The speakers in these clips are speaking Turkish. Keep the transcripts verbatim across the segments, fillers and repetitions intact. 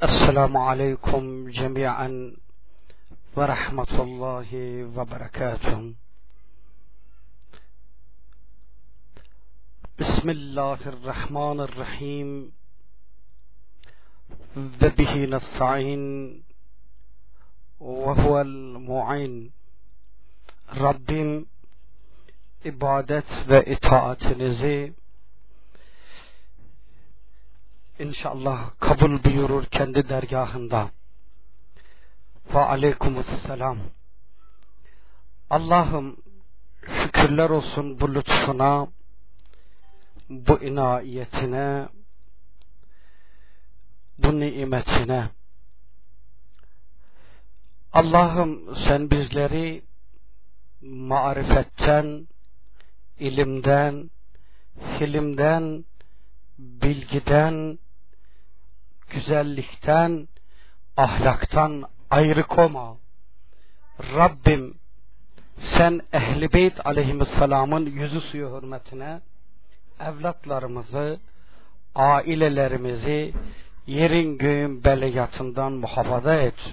السلام عليكم جميعا ورحمة الله وبركاته. بسم الله الرحمن الرحيم وبه نستعين وهو المعين. Rabbim ibadet ve itaatinizi İnşallah kabul buyurur kendi dergahında. Ve aleykümselam. Allah'ım şükürler olsun bu lütfuna, bu inayetine, bu nimetine. Allah'ım sen bizleri marifetten, ilimden, hilimden, bilgiden, güzellikten, ahlaktan ayrı koyma. Rabbim sen Ehl-i Beyt aleyhisselamın yüzü suyu hürmetine evlatlarımızı, ailelerimizi yerin göğün beliyatından muhafaza et.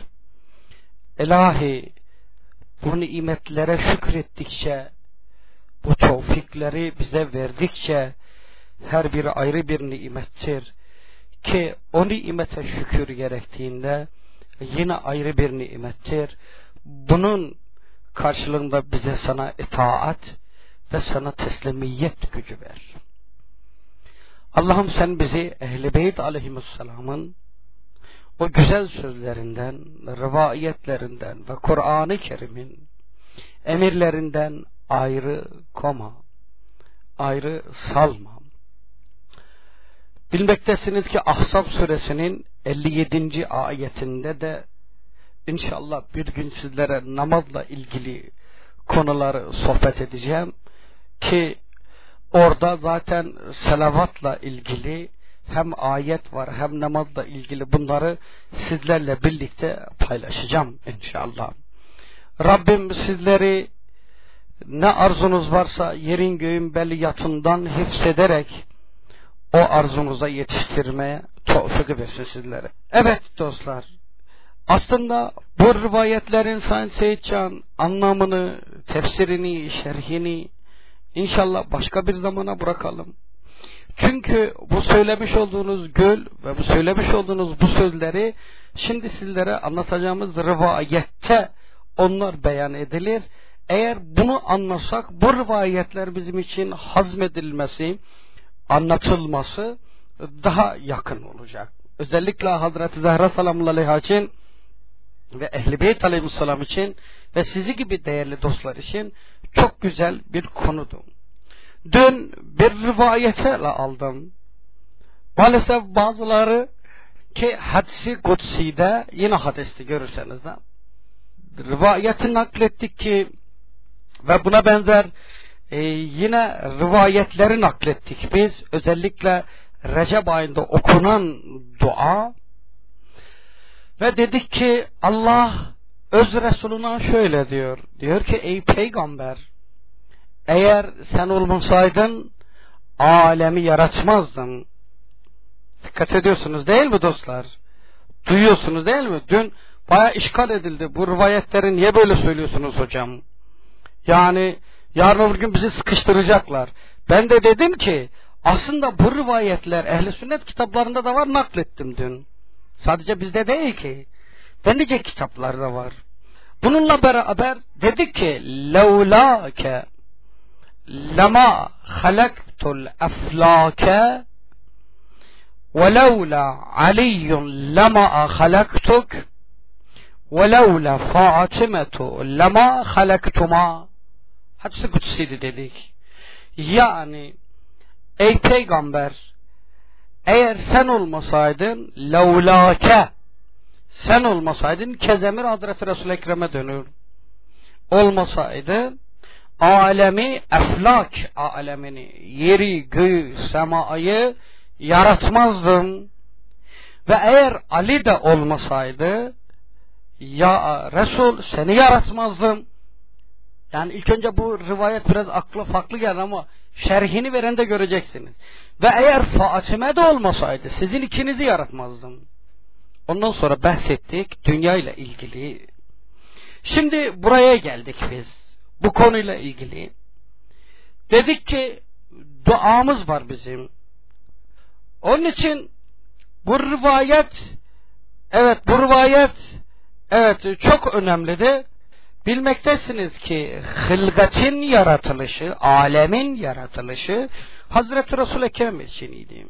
İlahi bu nimetlere şükrettikçe, bu tevfikleri bize verdikçe her biri ayrı bir nimettir ki o nimete şükür gerektiğinde yine ayrı bir nimettir. Bunun karşılığında bize sana itaat ve sana teslimiyet gücü ver. Allah'ım sen bizi Ehl-i Beyt aleyhisselamın o güzel sözlerinden, rivayetlerinden ve Kur'an-ı Kerim'in emirlerinden ayrı koma, ayrı salma. Bilmektesiniz ki Ahzab suresinin elli yedinci ayetinde de inşallah bir gün sizlere namazla ilgili konuları sohbet edeceğim ki orada zaten selavatla ilgili hem ayet var hem namazla ilgili, bunları sizlerle birlikte paylaşacağım inşallah. Rabbim sizleri ne arzunuz varsa yerin göğün beliyatından hifzederek o arzunuza yetiştirmeye tevfik versin sizlere. Evet dostlar, aslında bu rivayetlerin Sayın Seyitcan anlamını, tefsirini, şerhini inşallah başka bir zamana bırakalım. Çünkü bu söylemiş olduğunuz göl ve bu söylemiş olduğunuz bu sözleri şimdi sizlere anlatacağımız rivayette onlar beyan edilir. Eğer bunu anlasak bu rivayetler bizim için hazmedilmesi, anlatılması daha yakın olacak. Özellikle Hazreti Zahra selamun aleyha için ve Ehl-i Beyt aleyhisselam için ve sizi gibi değerli dostlar için çok güzel bir konudur. Dün bir rivayete aldım. Maalesef bazıları ki hadisi kutsi'de yine hadiste görürseniz de rivayeti naklettik ki ve buna benzer Ee, yine rivayetleri naklettik biz. Özellikle Recep ayında okunan dua ve dedik ki Allah öz Resulüne şöyle diyor. Diyor ki ey peygamber, eğer sen olmasaydın alemi yaratmazdın. Dikkat ediyorsunuz değil mi dostlar? Duyuyorsunuz değil mi? Dün bayağı işgal edildi. Bu rivayetleri niye böyle söylüyorsunuz hocam? Yani yarın öbür gün bizi sıkıştıracaklar. Ben de dedim ki aslında bu rivayetler Ehl-i Sünnet kitaplarında da var, naklettim dün. Sadece bizde değil ki. Ve nice kitaplarda var. Bununla beraber dedik ki levlâke lema halaktul eflâke ve levlâ aliyyun lema halaktuk ve levlâ Fatimetu lema halaktuma. Hadis-i kutsiydi dedik. Yani ey peygamber, eğer sen olmasaydın levlâke, sen olmasaydın kezemir Hazreti Resul-i Ekrem'e dönür. Olmasaydı alemi eflak alemini, yeri, göğü, semayı yaratmazdım. Ve eğer Ali de olmasaydı ya Resul seni yaratmazdım. Yani ilk önce bu rivayet biraz akla farklı geldi ama şerhini veren de göreceksiniz. Ve eğer Fatime de olmasaydı sizin ikinizi yaratmazdım. Ondan sonra bahsettik dünya ile ilgili. Şimdi buraya geldik biz. Bu konuyla ilgili. Dedik ki duamız var bizim. Onun için bu rivayet, evet bu rivayet, evet çok önemlidir. Bilmektesiniz ki hılgatin yaratılışı, alemin yaratılışı Hazreti Resul-i Ekrem içiniydi.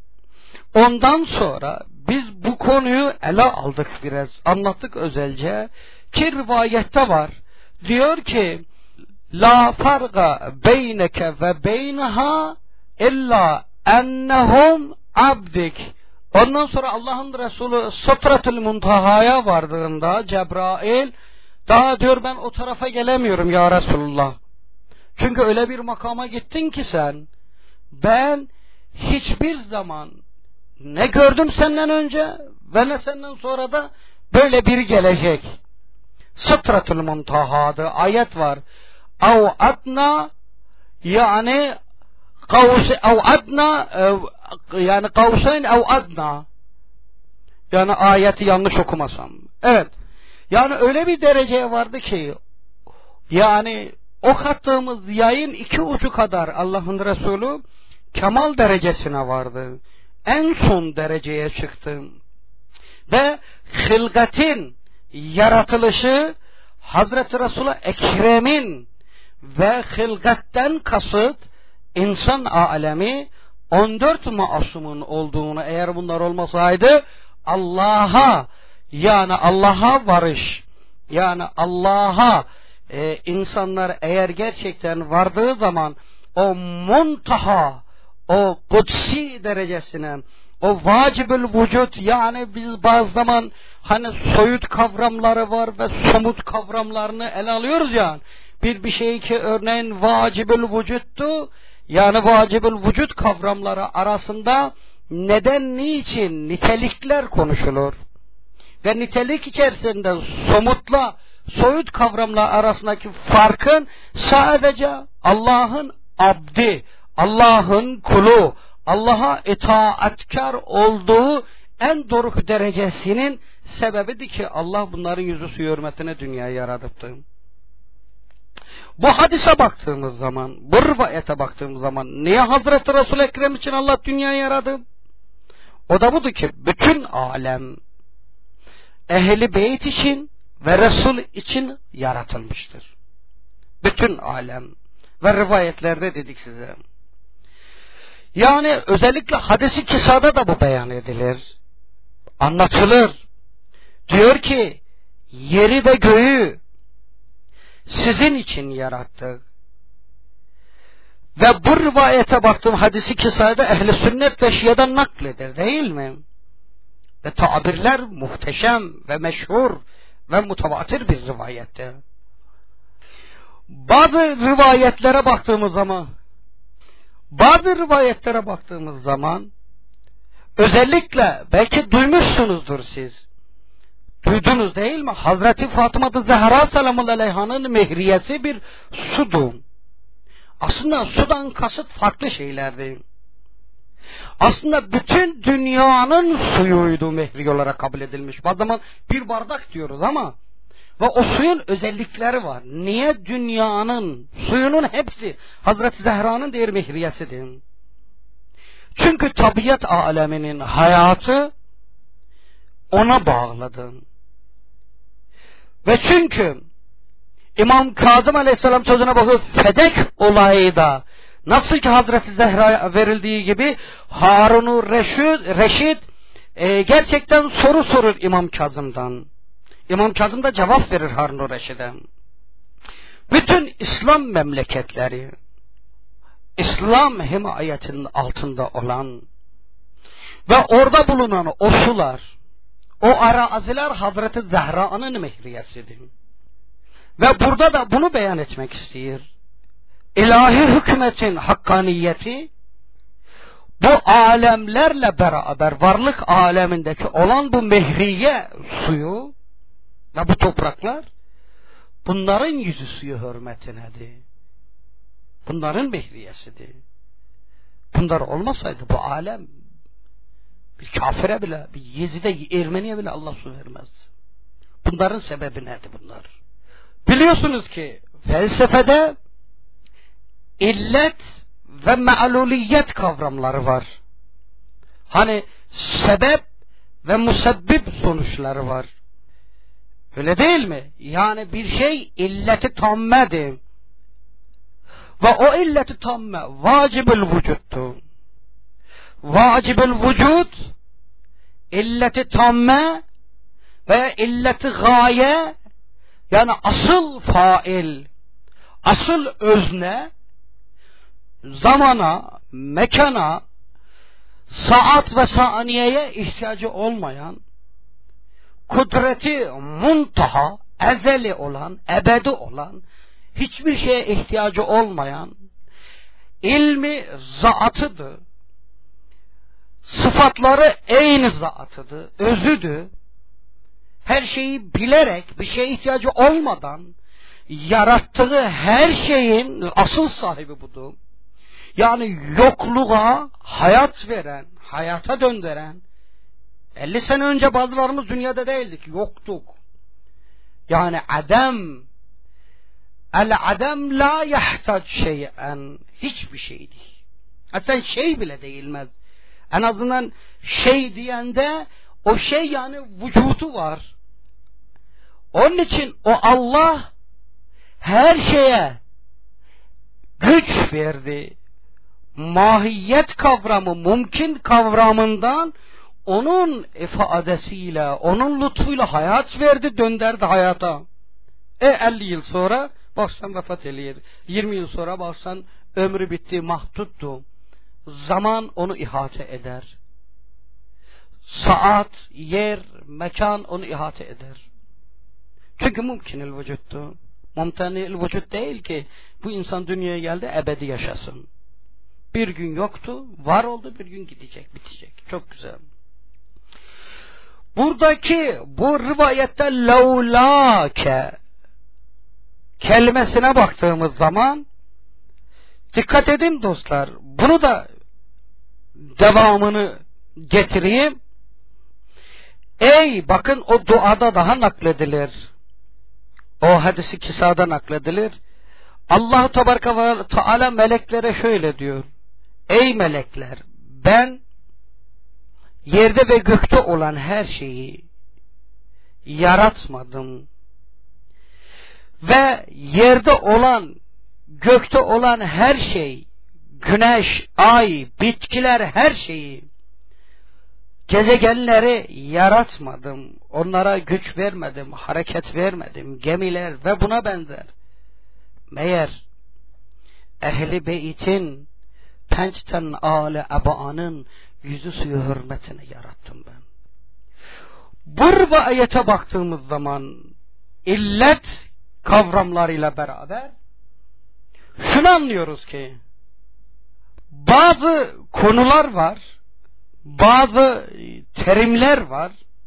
Ondan sonra biz bu konuyu ele aldık biraz, anlattık özelce ki rivayette var. Diyor ki la farga beyneke ve beyneha illa ennehum abdik. Ondan sonra Allah'ın Resulü Sıdratül Muntaha'ya vardığında Cebrail, daha diyor ben o tarafa gelemiyorum ya Resulullah. Çünkü öyle bir makama gittin ki sen, ben hiçbir zaman ne gördüm senden önce ve ne senden sonra da böyle biri gelecek. Sıdratül Muntaha'da ayet var. Ev adna yani kavse ev adna yani kavseyn ev adna, yani ayeti yanlış okumasam. Evet. Yani öyle bir dereceye vardı ki, yani ok attığımız yayın iki ucu kadar Allah'ın Resulü kemal derecesine vardı. En son dereceye çıktı. Ve hılgatin yaratılışı Hazreti Resul-i Ekrem'in ve hılgatten kasıt insan alemi on dört masumun olduğunu, eğer bunlar olmasaydı Allah'a, yani Allah'a varış, yani Allah'a e, insanlar eğer gerçekten vardığı zaman o muntaha, o kutsi derecesine, o vacibül vücut, yani biz bazı zaman hani soyut kavramları var ve somut kavramlarını ele alıyoruz ya. Bir bir şey ki örneğin vacibül vücuttu, yani vacibül vücut kavramları arasında neden, niçin, nitelikler konuşulur. Ve nitelik içerisinde somutla soyut kavramlar arasındaki farkın sadece Allah'ın abdi, Allah'ın kulu, Allah'a itaatkar olduğu en doruk derecesinin sebebidir ki Allah bunların yüzü suyu hürmetine dünyayı yaratıptı. Bu hadise baktığımız zaman, bu rivayete baktığımız zaman niye Hazreti Resul-i Ekrem için Allah dünyayı yaradı? O da budur ki bütün alem Ehl-i Beyt için ve Resul için yaratılmıştır. Bütün alem. Ve rivayetlerde dedik size. Yani özellikle hadis-i kisada da bu beyan edilir. Anlatılır. Diyor ki yeri ve göğü sizin için yarattık. Ve bu rivayete baktığım hadis-i kisada ehl-i sünnet ve şiadan nakledir, değil mi? Ve tabirler muhteşem ve meşhur ve mutavatir bir rivayette. Bazı rivayetlere baktığımız zaman bazı rivayetlere baktığımız zaman özellikle belki duymuşsunuzdur siz. Duydunuz değil mi? Hazreti Fatıma-ı Zehra selamun aleyhanın mehriyesi bir sudu. Aslında sudan kasıt farklı şeylerdi. Aslında bütün dünyanın suyuydu mehri olarak kabul edilmiş. Bazı zaman bir bardak diyoruz ama ve o suyun özellikleri var. Niye dünyanın suyunun hepsi Hazreti Zehra'nın değer mehriyesidir? Çünkü tabiat aleminin hayatı ona bağlıdır. Ve çünkü İmam Kazım Aleyhisselam sözüne bakıp Fedek olayı da nasıl ki Hazreti Zehra'ya verildiği gibi Harun-u Reşid, Reşid e, gerçekten soru sorur İmam Kazım'dan. İmam Kazım da cevap verir Harun-u Reşid'e. Bütün İslam memleketleri İslam himayetinin altında olan ve orada bulunan o sular, o araziler Hazreti Zehra'nın mehriyesidir. Ve burada da bunu beyan etmek istiyor. İlahi hükmetin hakkaniyeti bu alemlerle beraber varlık alemindeki olan bu mehriye suyu ve bu topraklar bunların yüzü suyu hürmetinedir. Bunların mehriyesidir. Bunlar olmasaydı bu alem Bir kafire bile, bir Yezid'e, Ermeniye bile Allah su vermez. Bunların sebebi nedir bunlar? Biliyorsunuz ki felsefede illet ve me'luliyet kavramları var. Hani sebep ve musebbip sonuçları var. Öyle değil mi? Yani bir şey illeti tammedir. Ve o illeti tamme vacibül vücuttur. Vacibül vücut illeti tamme veya illeti gaye, yani asıl fail, asıl özne, zamana, mekana, saat ve saniyeye ihtiyacı olmayan, kudreti muntaha, ezeli olan, ebedi olan, hiçbir şeye ihtiyacı olmayan, ilmi zaatıdır, sıfatları eyni zaatıdır, özüdür, her şeyi bilerek, bir şeye ihtiyacı olmadan yarattığı her şeyin asıl sahibi budur. Yani yokluğa hayat veren, hayata döndüren, elli sene önce bazılarımız dünyada değildik, yoktuk. Yani adem, el adem la yahtac şey'en, hiçbir şey değil. Aslında şey bile değilmez. En azından şey diyende o şey yani vücudu var. Onun için o Allah her şeye güç verdi. Mahiyet kavramı, mümkün kavramından onun ifadesiyle, onun lütfuyla hayat verdi, döndürdü hayata. E elli yıl sonra baksan vefat ediyor. yirmi yıl sonra baksan ömrü bitti, mahduttu. Zaman onu ihate eder. Saat, yer, mekan onu ihate eder. Çünkü mümkünül vücuttu. Mumtenil vücut değil ki bu insan dünyaya geldi ebedi yaşasın. Bir gün yoktu, var oldu, bir gün gidecek, bitecek. Çok güzel. Buradaki bu rivayette levlâke kelimesine baktığımız zaman dikkat edin dostlar. Bunu da devamını getireyim. Ey bakın o duada daha nakledilir. O hadisi kisada nakledilir. Allah-u Tebaraka ve Teala meleklere şöyle diyor. Ey melekler, ben yerde ve gökte olan her şeyi yaratmadım. Ve yerde olan, gökte olan her şey, güneş, ay, bitkiler, her şeyi, gezegenleri yaratmadım. Onlara güç vermedim, hareket vermedim, gemiler ve buna benzer. Meğer ehli beytin pençten âle ebaanın yüzü suyu hürmetine yarattım ben. Bu ayete baktığımız zaman illet kavramlarıyla beraber şunu anlıyoruz ki bazı konular var, bazı terimler var.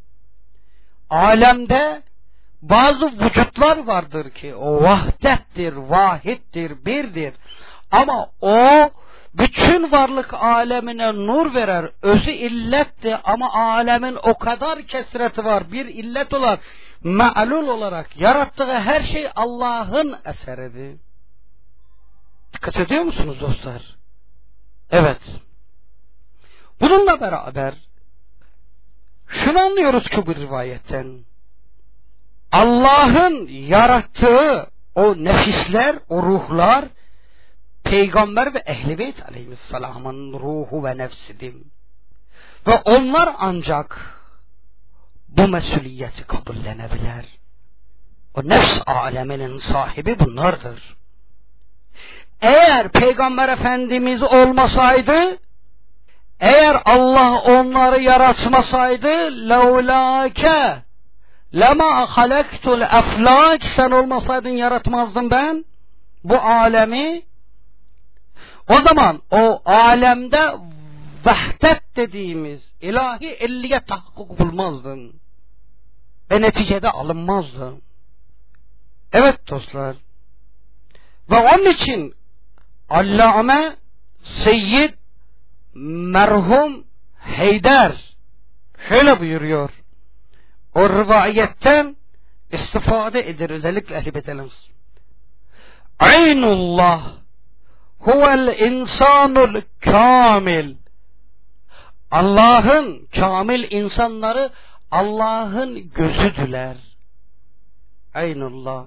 Alemde bazı vücutlar vardır ki o vahdettir, vahittir, birdir. Ama o bütün varlık alemine nur verer. Özü illetti ama alemin o kadar kesreti var. Bir illet olarak, me'lul olarak yarattığı her şey Allah'ın eseridir. Dikkat ediyor musunuz dostlar? Evet. Bununla beraber şunu anlıyoruz ki bu rivayetten. Allah'ın yarattığı o nefisler, o ruhlar Peygamber ve Ehl-i Beyt aleyhisselamın ruhu ve nefsidir. Ve onlar ancak bu mesuliyeti kabullenebilir. O nefs aleminin sahibi bunlardır. Eğer Peygamber Efendimiz olmasaydı, eğer Allah onları yaratmasaydı, levlâke lema halektul eflâk, sen olmasaydın yaratmazdım ben bu alemi. O zaman o alemde vahdet dediğimiz ilahi elliye tahakkuk bulmazdı ve neticede alınmazdı. Evet dostlar. Ve onun için Allame Seyyid merhum Heydar Şöyle buyuruyor. O rivayetten istifade eder özellikle ehl-i beyt elimiz. Aynullah huvel insanul kamil. Allah'ın kamil insanları Allah'ın gözüdüler. Aynullah.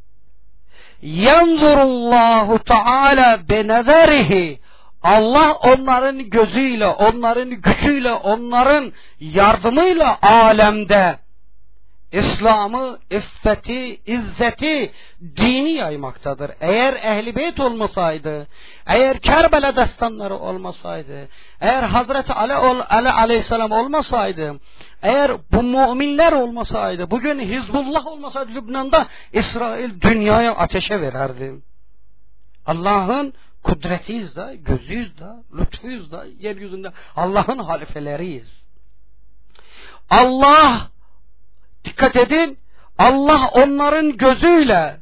Yanzurullahu Teala benezerihi. Allah onların gözüyle, onların gücüyle, onların yardımıyla alemde İslam'ı, iffeti, izzeti, dini yaymaktadır. Eğer Ehl-i Beyt olmasaydı, eğer Kerbela destanları olmasaydı, eğer Hazreti Ali, Ali Aleyhisselam olmasaydı, eğer bu müminler olmasaydı, bugün Hizbullah olmasaydı Lübnan'da, İsrail dünyaya ateşe vererdi. Allah'ın kudretiyiz de, gözüyüz de, lütfuyuz da, yeryüzünde Allah'ın halifeleriyiz. Allah, dikkat edin, Allah onların gözüyle,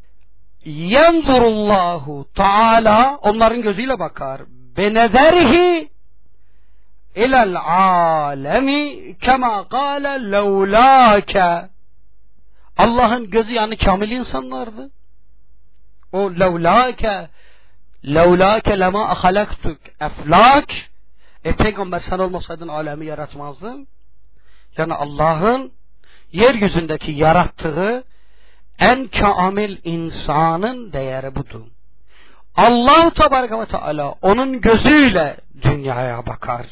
yenzurullahu Teala, onların gözüyle bakar. Benezerihi ilel alemi kema kâle levlâke. Allah'ın gözü yani kamil insanlardı. O levlâke, levlâke lema ahalaktuk eflak. E peygamber sen olmasaydın alemi yaratmazdın. Yani Allah'ın yeryüzündeki yarattığı en kamil insanın değeri budur. Allah Tebareke ve Teala onun gözüyle dünyaya bakar.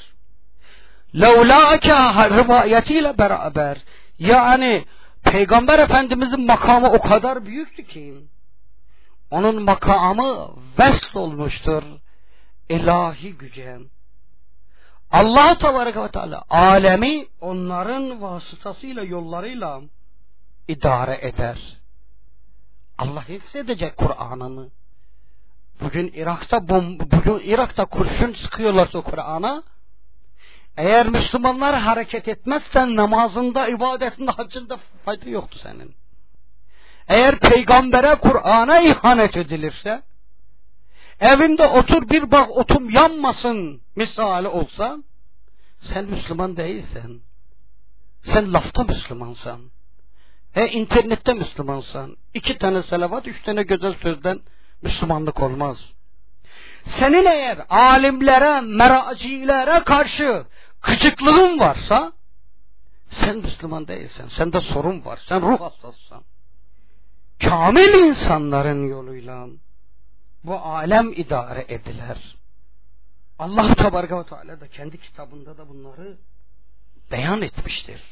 Levlâke rivayetiyle beraber, yani Peygamber Efendimizin makamı o kadar büyüktü ki onun makamı vesl olmuştur ilahi güce. Allah Tebareke ve Teala alemi onların vasıtasıyla, yollarıyla idare eder. Allah hifzedecek Kur'an'ını. Bugün Irak'ta bom, bugün Irak'ta kurşun sıkıyorlarsa Kur'an'a, eğer Müslümanlar hareket etmezsen namazında, ibadetinde, haccında fayda yoktu senin. Eğer peygambere, Kur'an'a ihanet edilirse, evinde otur bir bak otum yanmasın misali olsa, sen Müslüman değilsen, sen lafta Müslümansan, he internette Müslümansan, iki tane salavat, üç tane güzel sözden Müslümanlık olmaz. Senin eğer alimlere, meracilere karşı gıcıklığın varsa, sen Müslüman değilsen, sende sorun var, sen ruh hastasısın. Kamil insanların yoluyla bu alem idare edilir. Allah Tebareke ve Teala da kendi kitabında da bunları beyan etmiştir.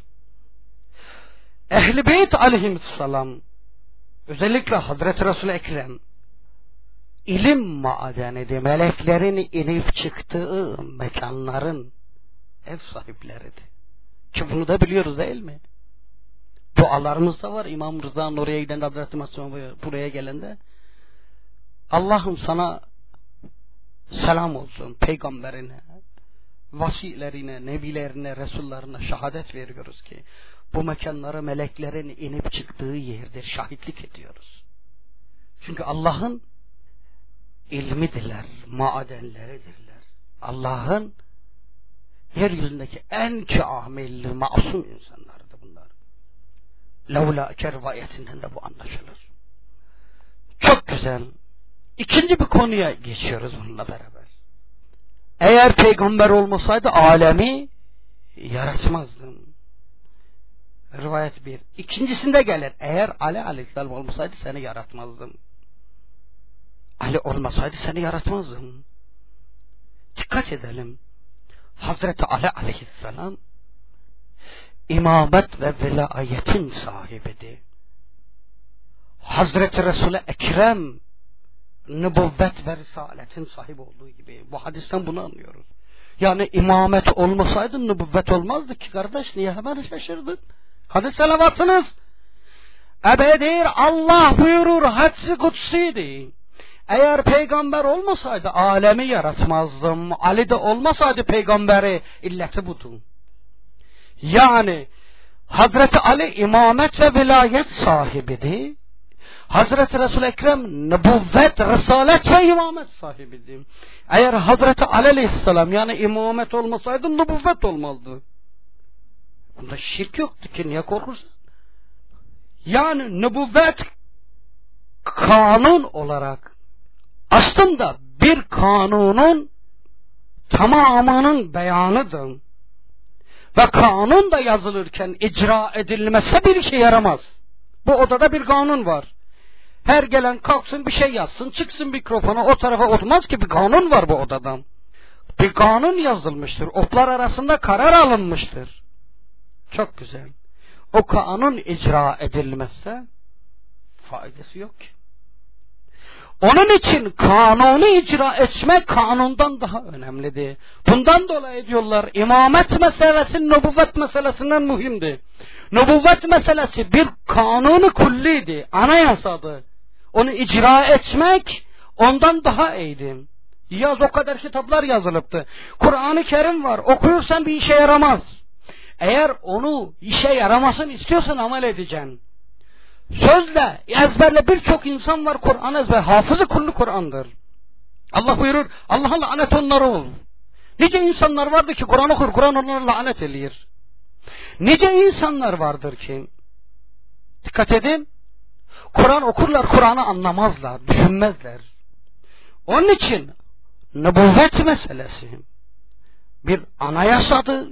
Ehl-i Beyt aleyhisselam, özellikle Hazreti Resul-i Ekrem, ilim madenidir, meleklerin inip çıktığı mekanların ev sahipleridir. Ki bunu da biliyoruz değil mi? Dualarımız da var. İmam Rıza'nın oraya giden, Hazreti Masum buraya gelende, Allah'ım sana selam olsun peygamberine, vasilerine, nebilerine, resullarına şehadet veriyoruz ki bu mekanlara meleklerin inip çıktığı yerdir, şahitlik ediyoruz. Çünkü Allah'ın ilmidirler, madenleridirler. Allah'ın yeryüzündeki en kamil, masum insanlardır bunlar. Levla rivayetinden de bu anlaşılır. Çok güzel. İkinci bir konuya geçiyoruz bununla beraber. Eğer peygamber olmasaydı alemi yaratmazdım. Rivayet bir. İkincisinde gelir. Eğer Ali Aleyhisselam olmasaydı seni yaratmazdım. Ali olmasaydı seni yaratmazdım. Dikkat edelim. Hazreti Ali Aleyhisselam imamet ve velayetin sahibidir. Hazreti Resul-i Ekrem nübüvvet ve risaletin sahibi olduğu gibi. Bu hadisten bunu anlıyoruz. Yani imamet olmasaydı nübüvvet olmazdı ki kardeş. Niye hemen şaşırdın? Hadi selavatınız. Ebedir Allah buyurur, hadsi kutsiydi. Eğer peygamber olmasaydı alemi yaratmazdım. Ali de olmasaydı peygamberi, illeti budur. Yani Hazreti Ali imamet ve vilayet sahibidir. Hazreti Resul-i Ekrem nübüvvet, risalet ve imamet sahibidir. Eğer Hazreti Ali Aleyhisselam yani imamet olmasaydı nübüvvet olmazdı. Bunda şirk yoktu ki niye korkursun? Yani nübüvvet kanun olarak aslında bir kanunun tamamının beyanıdır. Ve kanun da yazılırken icra edilmezse bir işe yaramaz. Bu odada bir kanun var. Her gelen kalksın bir şey yazsın, çıksın mikrofona, o tarafa oturmaz ki, bir kanun var bu odada. Bir kanun yazılmıştır. Otlar arasında karar alınmıştır. Çok güzel. O kanun icra edilmezse faydası yok ki. Onun için kanunu icra etmek kanundan daha önemlidir. Bundan dolayı diyorlar imamet meselesi nübüvvet meselesinden mühimdi. Nübüvvet meselesi bir kanunu kulliydi, anayasadı. Onu icra etmek ondan daha iyiydi. Yaz o kadar kitaplar yazılıptı. Kur'an-ı Kerim var, okuyursan bir işe yaramaz. Eğer onu işe yaramasını istiyorsan amel edeceksin. Sözle, ezberle birçok insan var Kur'an ezber. Hafızı kullu Kur'an'dır. Allah buyurur, Allah'a lanet onları ol. Nice insanlar vardır ki Kur'an okur, Kur'an onlara lanet eləyir. Nice insanlar vardır ki, dikkat edin, Kur'an okurlar, Kur'an'ı anlamazlar, düşünmezler. Onun için nübüvvet meselesi bir anayasadır,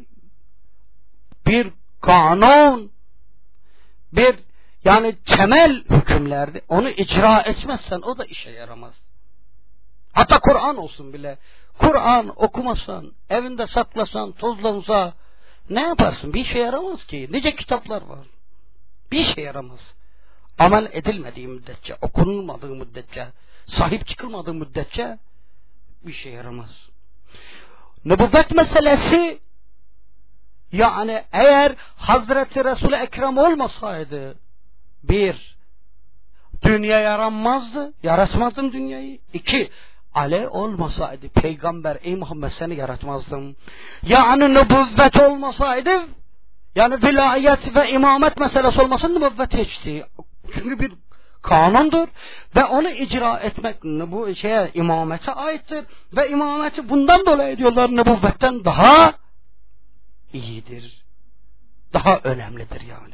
bir kanun, bir yani temel hükümlerdi. Onu icra etmezsen o da işe yaramaz. Hatta Kur'an olsun bile. Kur'an okumasan, evinde saklasan, tozlansa ne yaparsın? Bir işe yaramaz ki. Nice kitaplar var. Bir işe yaramaz. Amel edilmediği müddetçe, okunulmadığı müddetçe, sahip çıkılmadığı müddetçe bir işe yaramaz. Nübüvvet meselesi yani eğer Hazreti Resul-i Ekrem olmasaydı bir, dünya yaranmazdı, yaratmadım dünyayı. İki, Ali olmasaydı, peygamber ey Muhammed seni yaratmazdım. Yani nübüvvet olmasaydı, yani vilayet ve imamet meselesi olmasın, nübüvvet hiçti. Çünkü bir kanundur ve onu icra etmek bu şeye imamete aittir ve imameti bundan dolayı diyorlar nübüvvetten daha iyidir. Daha önemlidir yani.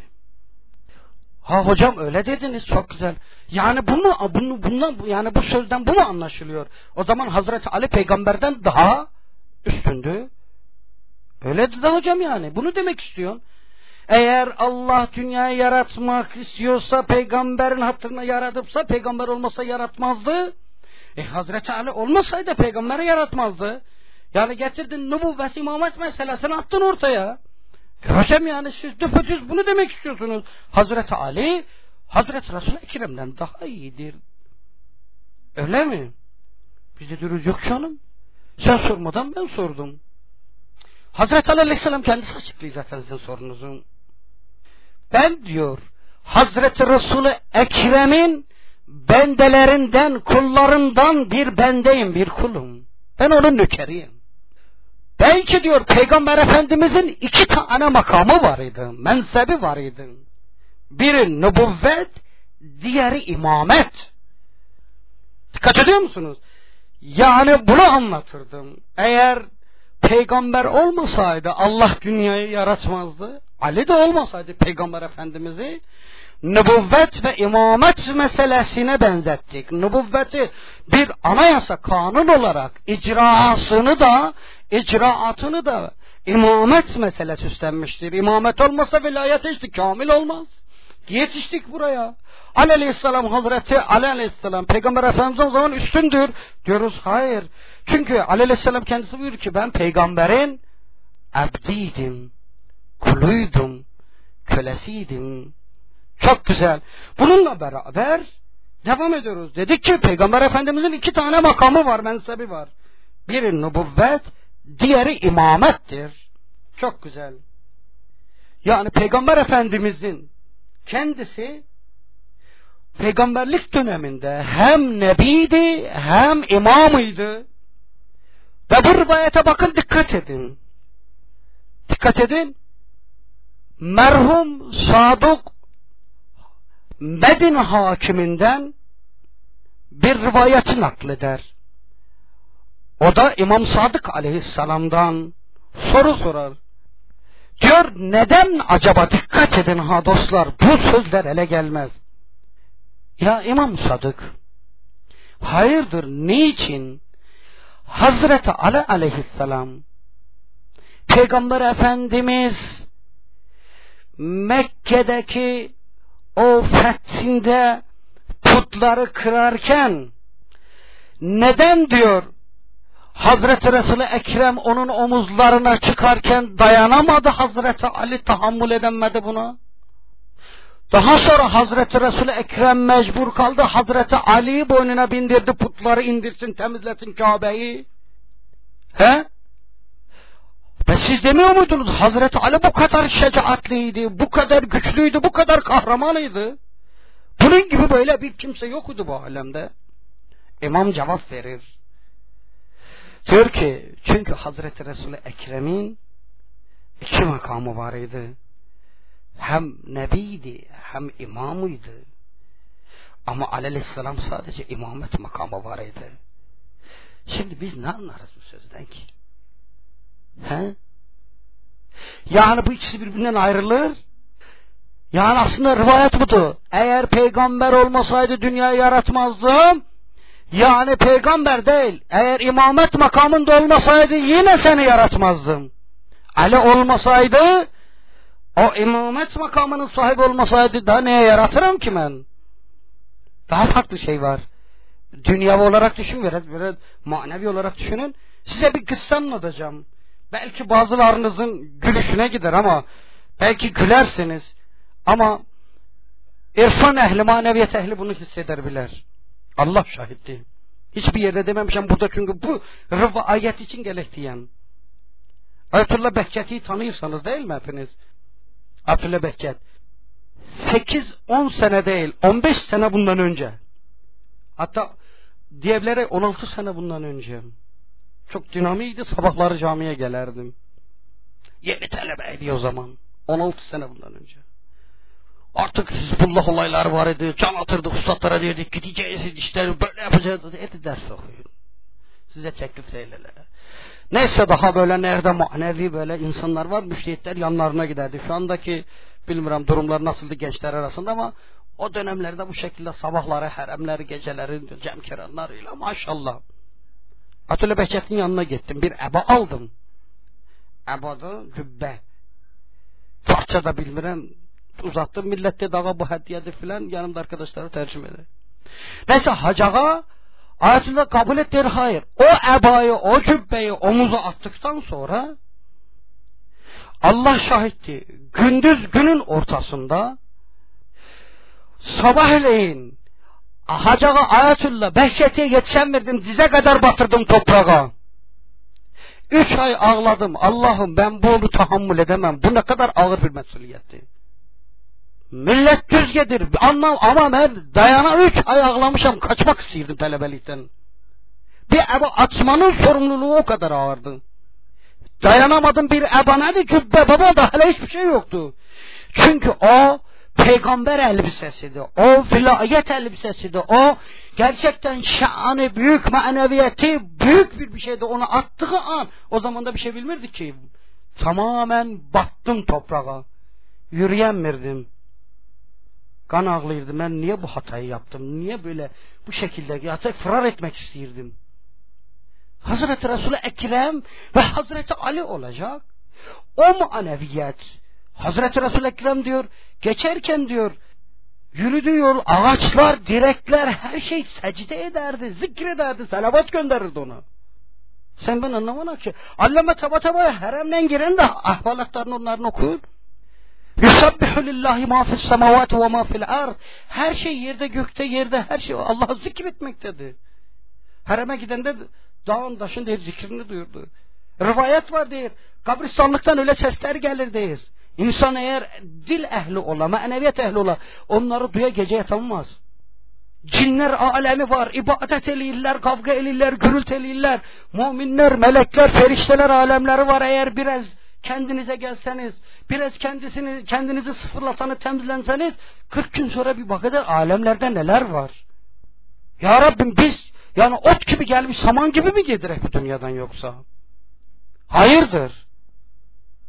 Ha hocam öyle dediniz, çok güzel. Yani bu mu, bunu, bundan, yani bu sözden bu mu anlaşılıyor? O zaman Hazreti Ali peygamberden daha üstündü. Öyle dedi hocam yani. Bunu demek istiyorsun. Eğer Allah dünyayı yaratmak istiyorsa, peygamberin hatırına yaratıpsa, peygamber olmasa yaratmazdı. E Hazreti Ali olmasaydı peygamberi yaratmazdı. Yani getirdin nübüvvet imamet meselesini attın ortaya. E hocam yani siz düpedüz bunu demek istiyorsunuz. Hazreti Ali, Hazreti Resul-i Ekrem'den daha iyidir. Öyle mi? Biz de diyoruz yok canım. Sen sormadan ben sordum. Hazreti Ali Aleyhisselam kendisi açıklıyor zaten sizin sorunuzu. Ben diyor Hazreti Resul-i Ekrem'in bendelerinden, kullarından bir bendeyim, bir kulum. Ben onun nökeriyim. Belki diyor Peygamber Efendimizin iki tane makamı var idi, mensebi var idi. Biri nübüvvet, diğeri imamet. Dikkat ediyor musunuz? Yani bunu anlatırdım. Eğer peygamber olmasaydı Allah dünyayı yaratmazdı. Ali de olmasaydı Peygamber Efendimiz'i nübüvvet ve imamet meselesine benzettik. Nübüvveti bir anayasa, kanun olarak icrasını da, icraatını da imamet meselesi üstlenmiştir. İmamet olmasa vilayet işte kamil olmaz. Yetiştik buraya. Ali Aleyhisselam Hazreti Ali Aleyhisselam Peygamber Efendimiz o zaman üstündür. Diyoruz hayır. Çünkü Ali Aleyhisselam kendisi buyuruyor ki ben peygamberin abdiydim, kuluydum, kölesiydim. Çok güzel. Bununla beraber devam ediyoruz. Dedik ki Peygamber Efendimizin iki tane makamı var, mensebi var. Biri nübüvvet, diğeri imamettir. Çok güzel. Yani Peygamber Efendimizin kendisi peygamberlik döneminde hem nebiydi hem imamıydı. Ve bu rivayete bakın, dikkat edin. Dikkat edin. Merhum Sadık Medine hakiminden bir rivayeti nakleder. O da İmam Sadık Aleyhisselam'dan soru sorar. Diyor neden acaba, dikkat edin ha dostlar, bu sözler ele gelmez. Ya İmam Sadık, hayırdır, niçin Hazreti Ali aleyhisselam, Peygamber Efendimiz Mekke'deki o fethinde putları kırarken neden diyor Hazreti Resul-i Ekrem onun omuzlarına çıkarken dayanamadı, Hazreti Ali tahammül edemedi buna? Daha sonra Hazreti Resul-i Ekrem mecbur kaldı, Hazreti Ali'yi boynuna bindirdi, putları indirsin, temizlesin Kabe'yi. He? Ve siz demiyor muydunuz Hazreti Ali bu kadar şecaatliydi, bu kadar güçlüydü, bu kadar kahramanıydı? Bunun gibi böyle bir kimse yoktu bu alemde. İmam cevap verir. Diyor ki çünkü Hazreti Resul-i Ekrem'in iki makamı var idi. Hem nebiydi hem imamıydı. Ama aleyhisselam sadece imamet makamı var idi. Şimdi biz ne anlarız bu sözden ki? He? Yani bu ikisi birbirinden ayrılır. Yani aslında rivayet budur. Eğer peygamber olmasaydı dünyayı yaratmazdım. Yani peygamber değil, eğer imamet makamında olmasaydı yine seni yaratmazdım. Ali olmasaydı, o imamet makamının sahibi olmasaydı da neye yaratırım ki ben? Daha farklı şey var. Dünyavi olarak düşün, biraz, biraz manevi olarak düşünün. Size bir kıssa anlatacağım. Belki bazılarınızın gülüşüne gider ama belki gülersiniz. Ama irfan ehli, maneviyet ehli bunu hisseder bilir. Allah şahit değil. Hiçbir yerde dememişim burada, çünkü bu rivayet için gerek diyen. Ayetullah Behçeti'yi tanıyorsanız değil mi hepiniz? Ayetullah Behçet. sekiz on sene değil, on beş sene bundan önce. Hatta diğerleri on altı sene bundan önce. Çok dinamiydi, sabahları camiye gelerdim. Yeni talebeydi o zaman. on altı sene bundan önce. Artık Hizbullah olayları var idi. Can atırdık, ustadlara diyorduk, gideceğiz işte böyle yapacağız dedi. Eti ders okuyun. Size teklif eyleler. Neyse daha böyle nerede manevi böyle insanlar var, müştehitler yanlarına giderdi. Şu andaki bilmiyorum durumlar nasıldı gençler arasında ama o dönemlerde bu şekilde sabahları, haremleri, geceleri, cemkiranlarıyla maşallah. Atölye Behçet'in yanına gittim. Bir eba aldım. Ebada cübbe. Parça da bilmiyorum. Uzattım, millet dedi ağa bu hediyedir filan, yanımda arkadaşları tercüme eder. Neyse hacağa ayetullah kabul etti, hayır. O ebayı, o cübbeyi omuza attıktan sonra Allah şahitti, gündüz günün ortasında sabahleyin hacağa ayetullah Behçeti'ye yetişemedim, dize kadar batırdım toprağa. Üç ay ağladım, Allah'ım ben bunu tahammül edemem, bu ne kadar ağır bir mesuliyetti. Millet düzgedir, anlam, ama ben dayana üç ay ağlamışım, kaçmak istiyordum talebelikten. Bir eba açmanın sorumluluğu o kadar ağırdı. Dayanamadım, bir eba neydi? Cübbe baba da hele hiçbir şey yoktu. Çünkü o peygamber elbisesiydi, o vilayet elbisesiydi, o gerçekten şanı büyük, maneviyeti büyük bir bir şeydi. Onu attığı an, o zaman da bir şey bilmirdik ki. Tamamen battım toprağa, yürüyemirdim. Kan ağlıyordum, ben niye bu hatayı yaptım, niye böyle bu şekilde yatak fırar etmek istiyordum. Hazreti Resul-i Ekrem ve Hazreti Ali olacak. O maneviyet. Hazreti Resul-i Ekrem diyor, geçerken diyor, yürüdüğü yol, ağaçlar, direkler, her şey secde ederdi, zikrederdi, salavat gönderirdi ona. Sen ben anlamanak ki. Allame Tabatabai haremden giren de ahvalatlarını onların okuyun. Yusabbihu lillahi ma fis semavati ve ma fil ard. Her şey yerde, gökte, yerde, her şey Allah'ı zikretmektedir. Hareme giden de dağın taşın der zikrini duyurdu. Rivayet var der. Kabristanlıktan öyle sesler gelir der. İnsan eğer dil ehli ola, maneviyet ehli ola, onları duya gece yatamaz. Cinler alemi var, ibadet elirler, kavga elirler, gürültü elirler. Müminler, melekler, ferişteler alemleri var. Eğer biraz kendinize gelseniz, biraz kendisini, kendinizi sıfırlasanız, temizlenseniz, kırk gün sonra bir bakacağız alemlerde neler var. Ya Rabbim biz yani ot gibi gelmiş, saman gibi mi yedirek bu dünyadan yoksa? Hayırdır? Bu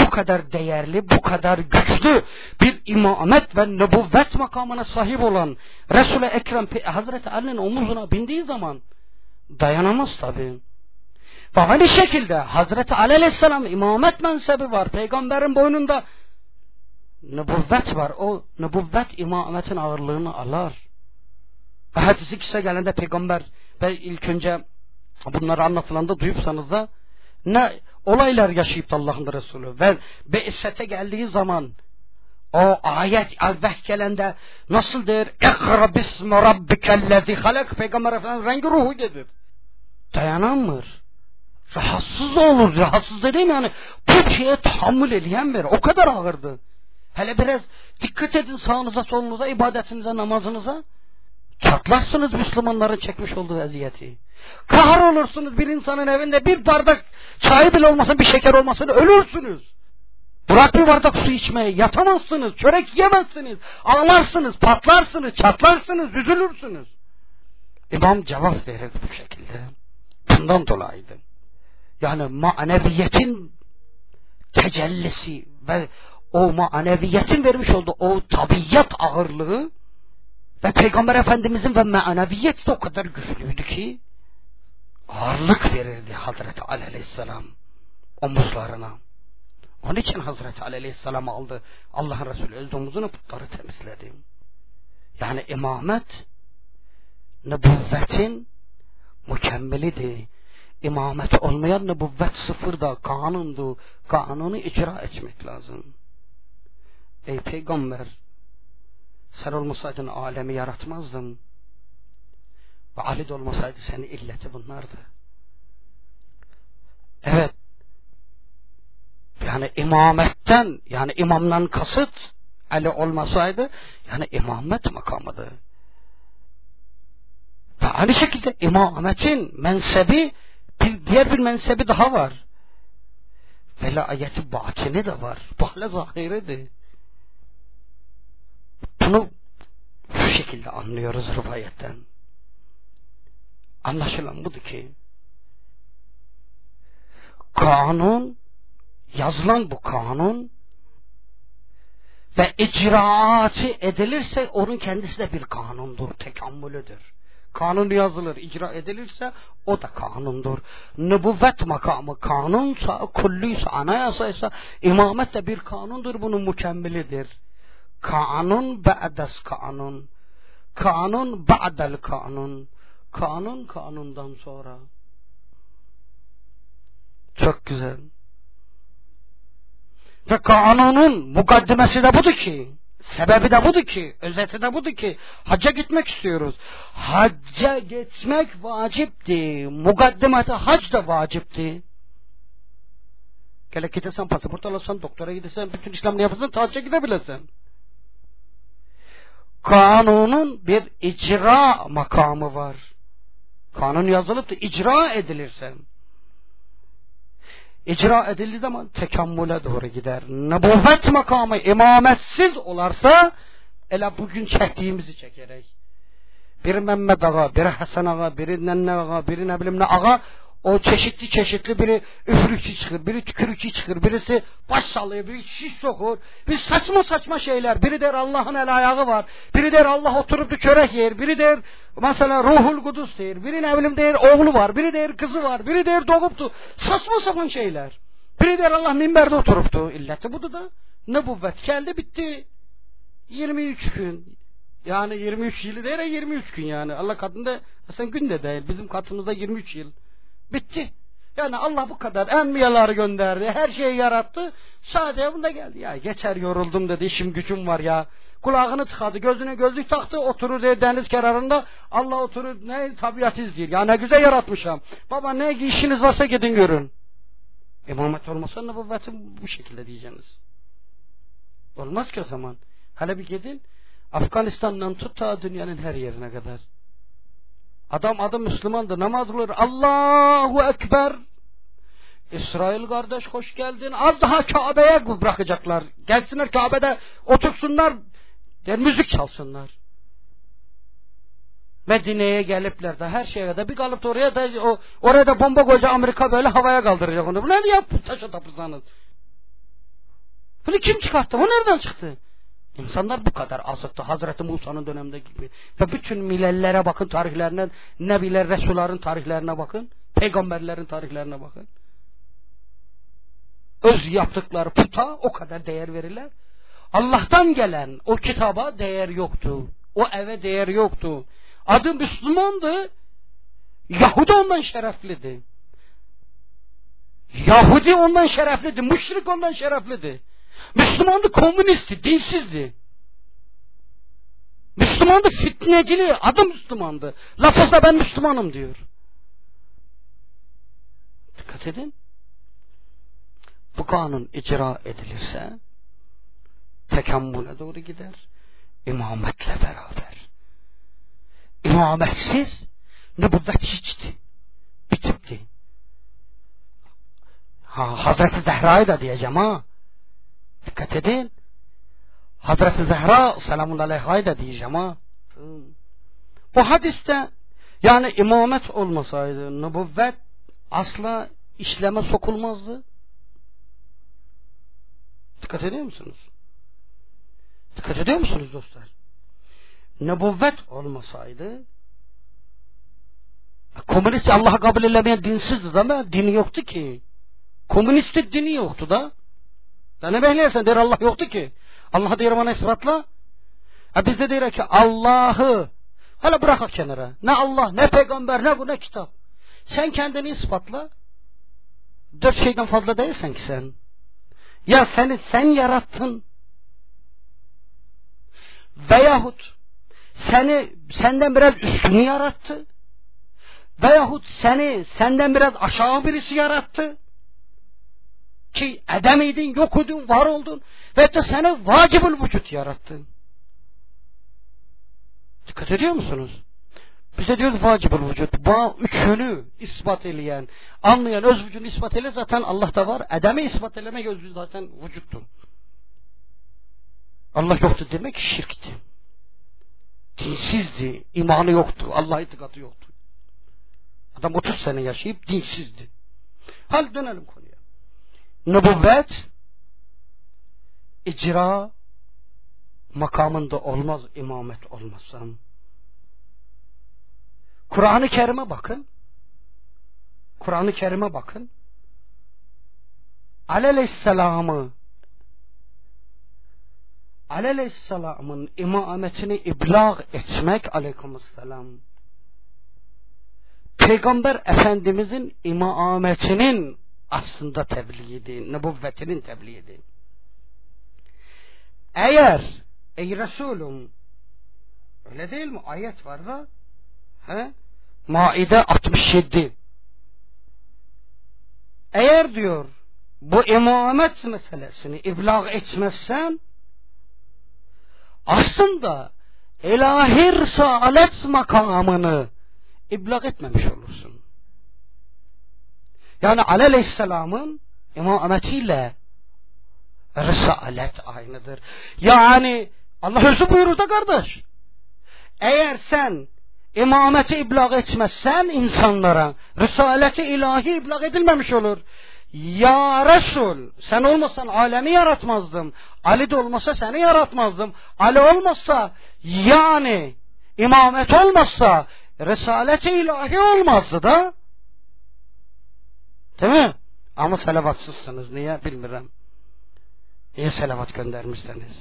bu kadar değerli, bu kadar güçlü bir imamet ve nübüvvet makamına sahip olan Resul-i Ekrem Hazreti Ali'nin omuzuna bindiği zaman dayanamaz tabi. Ve aynı şekilde Hazreti Ali Aleyhisselam imamet mensebi var. Peygamberin boynunda nübüvvet var. O nübüvvet imametin ağırlığını alır. Ve hadisi kısa gelende peygamber ve ilk önce bunları anlatılanda duyupsanız da ne olaylar yaşayıp Allah'ın Resulü ve Be'sete geldiği zaman o ayet evveh gelende nasıl der? İkra bismi rabbikellezi halak. Peygamber Efendimiz rengi ruhu gelir. Dayanamır. Rahatsız olur. Rahatsız dediğim yani bu şeye tahammül eleyen biri. O kadar ağırdı. Hele biraz dikkat edin sağınıza solunuza, ibadetinize, namazınıza. Çatlarsınız Müslümanların çekmiş olduğu eziyeti. Kahrolursunuz bir insanın evinde bir bardak çay bile olmasa bir şeker olmasın ölürsünüz. Bırak bir bardak su içmeyi yatamazsınız, çörek yemezsiniz, ağlarsınız, patlarsınız, çatlarsınız, üzülürsünüz. İmam cevap verir bu şekilde. Bundan dolayıydı. Yani maneviyetin tecellisi ve o maneviyetin vermiş olduğu o tabiat ağırlığı ve Peygamber Efendimizin ve maneviyet de o kadar güçlüydü ki ağırlık verirdi Hazreti Ali Aleyhisselam omuzlarına. Onun için Hazreti Ali Aleyhisselam aldı. Allah'ın Resulü öz omuzunu putları temizledi. Yani imamet nübüvvetin mükemmelidir. İmamet olmayan nübüvvet sıfırda, kanundu. Kanunu icra etmek lazım. Ey peygamber, sen olmasaydın alemi yaratmazdın. Ve Ali de olmasaydı senin illeti bunlardı. Evet. Yani imametten, yani imamdan kasıt Ali olmasaydı, yani imamet makamıdır. Ve aynı şekilde imametin mensebi, bir diğer bir mensebi daha var. Velayeti batini de var. Bahle zahiridir. Bunu şu şekilde anlıyoruz rivayetten. Anlaşılan budur ki kanun, yazılan bu kanun ve icraatı edilirse onun kendisi de bir kanundur, tekamülüdür. Kanun yazılır, icra edilirse o da kanundur. Nübüvvet makamı kanunsa, kulluysa, anayasaysa imamet de bir kanundur, bunun mükemmelidir. Kanun ba'des kanun. Kanun ba'del kanun. Kanun kanundan sonra. Çok güzel. Ve kanunun mukaddimesi de budur ki, sebebi de budur ki, özeti de budur ki, hacca gitmek istiyoruz. Hacca gitmek vacipti. Mukaddimeti hac da vacipti. Gerek gidersen, pasaport alırsan, doktora gidersen, bütün işlemini yaparsan, hacca gidebilirsin. Kanunun bir icra makamı var. Kanun yazılıp da icra edilirse, icra edildiği zaman tekamüle doğru gider. Nübüvvet makamı imametsiz olarsa, ele bugün çektiğimizi çekerek. Biri Mehmet Ağa, biri Hasan Ağa, biri Nenne Ağa, biri ne bileyim ne Ağa, o çeşitli çeşitli biri üfürükçü çıkır, biri tükürükçü çıkır, birisi baş sallıyor, biri şiş sokur, bir saçma saçma şeyler, biri der Allah'ın el ayağı var, biri der Allah oturup bir çörek yer, biri der mesela Ruhul Kudüs der, biri ne bileyim der oğlu var, biri der kızı var, biri der doğuptu, saçma sapan şeyler. Biri der Allah minberde oturuptu, illeti budur da, nübüvvet geldi bitti, yirmi üç gün. Yani yirmi üç yılı değil, yirmi üç gün yani. Allah katında aslında gün de değil. Bizim katımızda yirmi üç yıl. Bitti. Yani Allah bu kadar enbiyaları gönderdi. Her şeyi yarattı. Sadece bunda geldi. Ya geçer yoruldum dedi. İşim gücüm var ya. Kulağını tıkadı. Gözüne gözlük taktı. Oturur dedi deniz kenarında. Allah oturur. Ne tabiat izliyor. Ya ne güzel yaratmışım. Baba ne işiniz varsa gidin görün. İmamet olmasa nübüvveti bu şekilde diyeceğiniz. Olmaz ki o zaman. Hele bir gidin. Afganistan'dan tut ta dünyanın her yerine kadar. Adam adı Müslümandır, namaz kılır. Allahu Ekber. İsrail kardeş hoş geldin. Az daha Kabe'ye bırakacaklar. Gelsinler Kabe'de otursunlar. Yani müzik çalsınlar. Medine'ye gelipler de her şeye de bir kalıp da oraya da o, oraya da bomba koyacak Amerika böyle havaya kaldıracak onu. Bu ne yap taşa tapırsanız. Bunu kim çıkarttı? O nereden çıktı? İnsanlar bu kadar azıttı. Hazreti Musa'nın döneminde gibi. Ve bütün millellere bakın, tarihlerine, Nebiler, Resulların tarihlerine bakın. Peygamberlerin tarihlerine bakın. Öz yaptıkları puta o kadar değer verirler. Allah'tan gelen o kitaba değer yoktu. O eve değer yoktu. Adı Müslümandı. Yahudi ondan şerefliydi. Yahudi ondan şerefliydi. Müşrik ondan şerefliydi. Müslümandı, komünistti, dinsizdi. Müslümandı, fitnecili, adı Müslümandı. Lafızda ben Müslümanım diyor. Dikkat edin. Bu kanun icra edilirse tekemmüle doğru gider. İmametle beraber. İmametsiz nübüvvet hiçti. Bitipti. Ha, Hazreti Zehra'yı da diyeceğim ha. Dikkat edin. Hazreti Zehra selamun aleyha'yı da diyeceğim ha. Bu hadiste yani imamet olmasaydı nübüvvet asla işleme sokulmazdı. Dikkat ediyor musunuz? Dikkat ediyor musunuz dostlar? Nübüvvet olmasaydı komünist Allah'a kabul edilemeyen dinsizdi ama dini yoktu ki. Komünistin dini yoktu da. Da ne beklersen der Allah yoktu ki. Allah'a der bana ispatla. Ha biz de der ki Allah'ı hala bırakak kenara. Ne Allah, ne peygamber, ne bu, ne kitap. Sen kendini ispatla. Dört şeyden fazla değilsen ki sen. Ya seni sen yarattın. Veyahut seni senden biraz üstünü yarattı. Veyahut seni senden biraz aşağı birisi yarattı. Ki edemeydin, yok oldun, var oldun. Ve de seni vacibül vücut yarattı. Dikkat ediyor musunuz? Biz de diyoruz vacibül vücut. Bu üçünü ispat eleyen, anlayan, öz vücudunu ispat ele zaten Allah'ta var. Edeme ispat elemek öz vücudu zaten vücuttu. Allah yoktu demek şirkti. Dinsizdi, imanı yoktu, Allah'a itikadı yoktu. Adam otuz sene yaşayıp dinsizdi. Hal dönelim konuya. Nübüvvet icra makamında olmaz, imamet olmazsa. Kur'an-ı Kerim'e bakın. Kur'an-ı Kerim'e bakın. Aleyhisselam'ı Aleyhisselam'ın imametini iblağ etmek aleykümselam. Peygamber Efendimizin imametinin aslında tebliğiydi, nübüvvetinin tebliğiydi. Eğer ey Resulüm öyle değil mi? Ayet var da he? Maide altmış yedi. Eğer diyor bu imamet meselesini iblağ etmezsen aslında ilahi risalet makamını iblağ etmemiş olursun. Yani Aleyhisselam'ın imametiyle risalet aynıdır. Yani Allah özü buyurur da kardeş. Eğer sen imameti iblağ etmezsen insanlara risaleti ilahi iblağ edilmemiş olur. Ya Resul sen olmasan alemi yaratmazdım. Ali de olmasa seni yaratmazdım. Ali olmazsa yani imamet olmazsa risaleti ilahi olmazdı da. Değil mi? Ama selavatsızsınız. Niye? Bilmiyorum. Niye selavat göndermişseniz?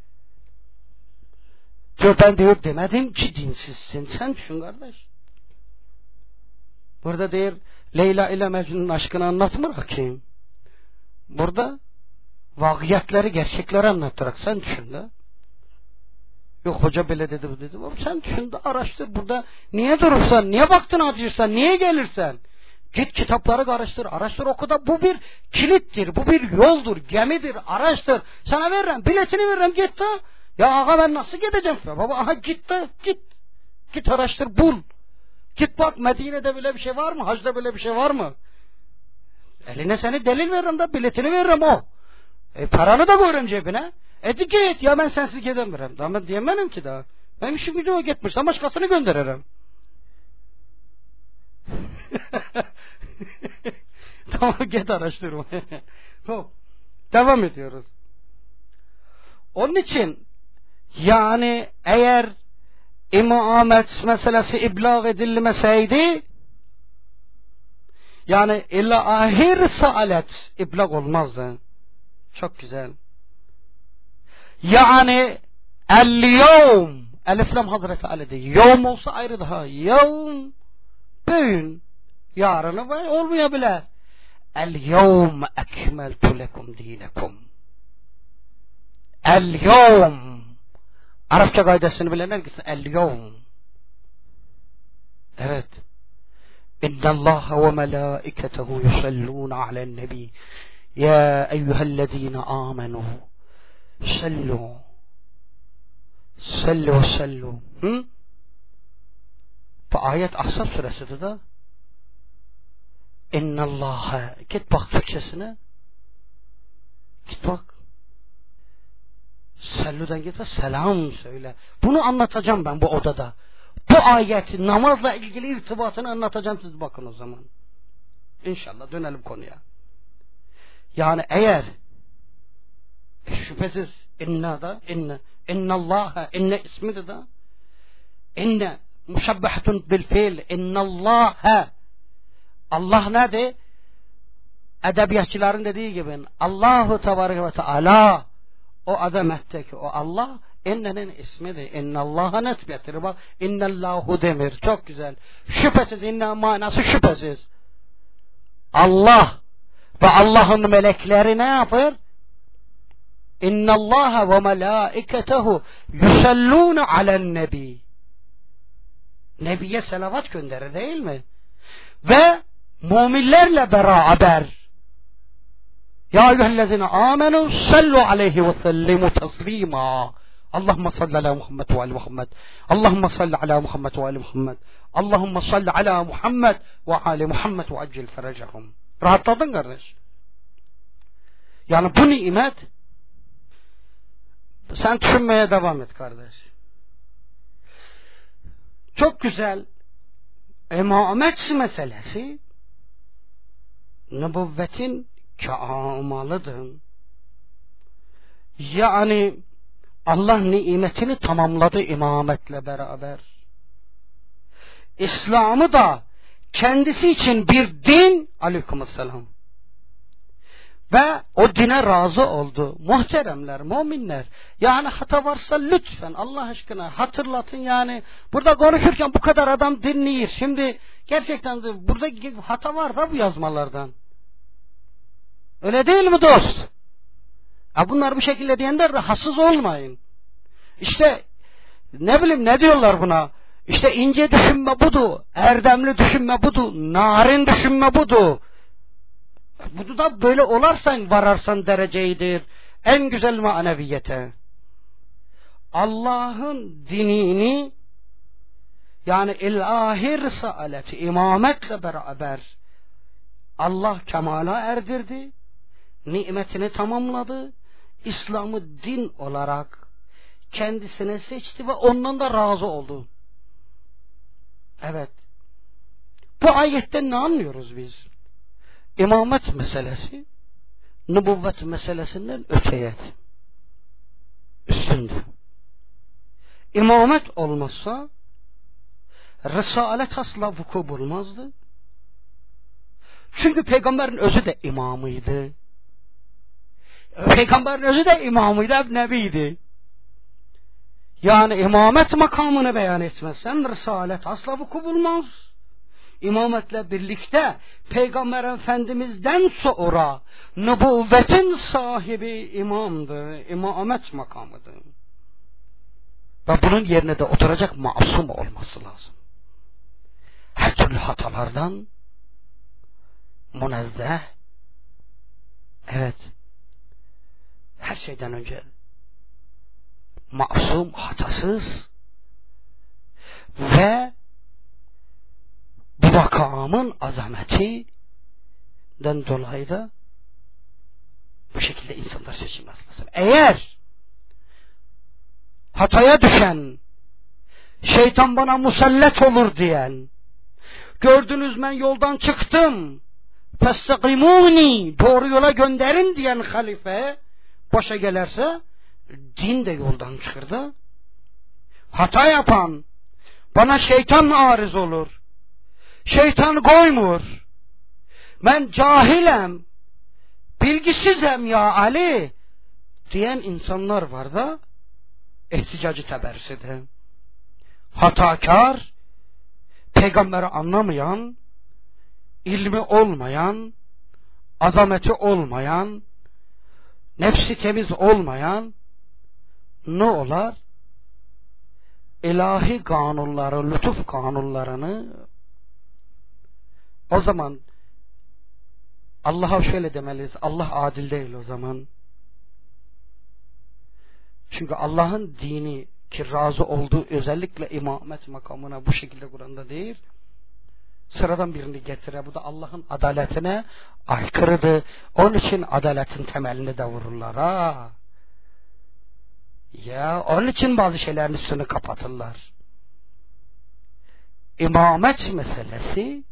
Diyor ben diyor demedim ki dinsizsin. Sen düşün kardeş. Burada diyor Leyla ile Mecnun'un aşkını anlatmıyor ki. Burada vakiyetleri, gerçekleri anlatarak sen düşün de. Yok hoca böyle dedi bu dedi. Sen düşün de araştır burada. Niye durursan, niye baktın acıyorsan, niye gelirsen? Git kitapları karıştır, araştır oku da bu bir kilittir, bu bir yoldur, gemidir, araştır. Sana veririm, biletini veririm git de. Ya ağa ben nasıl gideceğim? Ya baba aha git de git. Git araştır bul. Git bak Medine'de böyle bir şey var mı? Hacda böyle bir şey var mı? Eline seni delil veririm de biletini veririm o. E paranı da koyarım cebine. E git ya ben sensiz gidemiyorum. Daha ben diyemem ki daha. Benim işim gücüme gitmiş. Daha başkasını gönderirim. Tamam git araştırma. Tamam. Devam ediyoruz. Onun için yani eğer imamet meselesi iblag edilmeseydi, yani illa ahir saalet iblag olmazdı. Çok güzel. Yani el-yevm, eliflam Hazreti Ali'de. Yevm olsa ayrı daha. Yevm, bugün. Yarını var, olmayabilir. El-yevm ekmeltu lekum dinekum. El-yevm. Arapça kaydasını bilenler gitsin. El-yevm. Evet. İnna Allah ve melâiketehu yusallûne alen nebi. Ya eyyühellezîne âmenû. Sallu. Sallu sallu. Hı? Bu ayet Ahzab suresidir de. İnna Allah'a. Git bak Türkçesine. Git bak. Sallu'dan git ve selam söyle. Bunu anlatacağım ben bu odada. Bu ayetin namazla ilgili irtibatını anlatacağım, siz bakın o zaman. İnşallah dönelim konuya. Yani eğer şüphesiz inna da inne innallâhe inne ismi de da inne muşabbehatun bil fiil innallâhe Allah nedir? Edebiyatçıların dediği gibi Allahu Tebareke ve Teala o azametteki o Allah innenin ismidir. İnnallâhe netbiyettir. Bak innallâhu demir. Çok güzel. Şüphesiz inne manası şüphesiz. Allah ve Allah'ın melekleri ne yapar? İnnallâhe ve melâiketehu yusallûne alen nebi. Nebiye selavat gönderir değil mi? Ve müminlerle beraber ya eyyühellezine amenu sallu aleyhi ve sellimu teslima. Allahümme salli ala Muhammed ve ali Muhammed. Allahümme salli ala Muhammed ve ali Muhammed. Allahümme salli ala Muhammed ve ali Muhammed ve accil ferecahum. Rahatladın kardeş. Yani bu nimet, sen düşünmeye devam et kardeş. Çok güzel. İmamet meselesi nübüvvetin kâmalıdır. Yani Allah nimetini tamamladı imametle beraber. İslam'ı da kendisi için bir din, aleykümselam, ve o dine razı oldu. Muhteremler, müminler, yani hata varsa lütfen Allah aşkına hatırlatın. Yani burada konuşurken bu kadar adam dinliyor. Şimdi gerçekten de burada hata var da bu yazmalardan. Öyle değil mi dost? Ya bunlar bu şekilde diyenler rahatsız olmayın. İşte ne bileyim ne diyorlar buna? İşte ince düşünme budu, erdemli düşünme budu, narin düşünme budu. Budu da böyle olarsan vararsan dereceydir. En güzel maneviyete. Allah'ın dinini, yani ilahir saaleti, imametle beraber Allah kemala erdirdi. Nimetini tamamladı. İslam'ı din olarak kendisine seçti ve ondan da razı oldu. Evet. Bu ayetten ne anlıyoruz biz? İmamet meselesi nübüvvet meselesinden öteye üstündür. İmamet olmazsa risalet asla vuku bulmazdı. Çünkü peygamberin özü de imamıydı. Peygamberin özü de imamıydı, nebiydi. Yani imamet makamını beyan etmezsen risalet asla vuku bulmaz. İmametle birlikte Peygamber Efendimiz'den sonra nübüvvetin sahibi imamdır. İmamet makamıdır. Ve bunun yerine de oturacak masum olması lazım. Her türlü hatalardan münezzeh, evet, her şeyden önce masum, hatasız ve bu makamın azametinden dolayı da bu şekilde insanlar seçilmesi lazım. Eğer hataya düşen, şeytan bana musallet olur diyen, gördünüz ben yoldan çıktım, festakimuni, doğru yola gönderin diyen halife başa gelirse, din de yoldan çıkırdı. Hata yapan bana şeytan arız olur. Şeytan koymur. Ben cahilem, bilgisizem ya Ali diyen insanlar var da ihticacı teberside. Hatakar, peygamberi anlamayan, ilmi olmayan, azameti olmayan, nefsi temiz olmayan ne olar? İlahi kanunları, lütuf kanunlarını o zaman Allah'a şöyle demeliyiz. Allah adil değil o zaman. Çünkü Allah'ın dini ki razı olduğu özellikle imamet makamına bu şekilde Kur'an'da değil. Sıradan birini getire. Bu da Allah'ın adaletine aykırıdır. Onun için adaletin temelini de vururlar ha. Ya onun için bazı şeylerin üstünü kapatırlar. İmamet meselesi